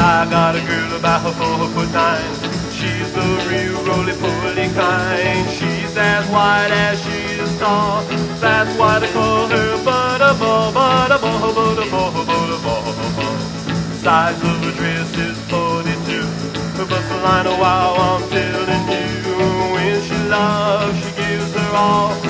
I got a girl about 4'9". She's the real roly-poly kind. She's as white as she is tall. That's why they call her Butterball, Butterball, Butterball, Butterball. Size of her dress is 42, but the line, oh wow, I'm telling you, when she loves, she gives her all.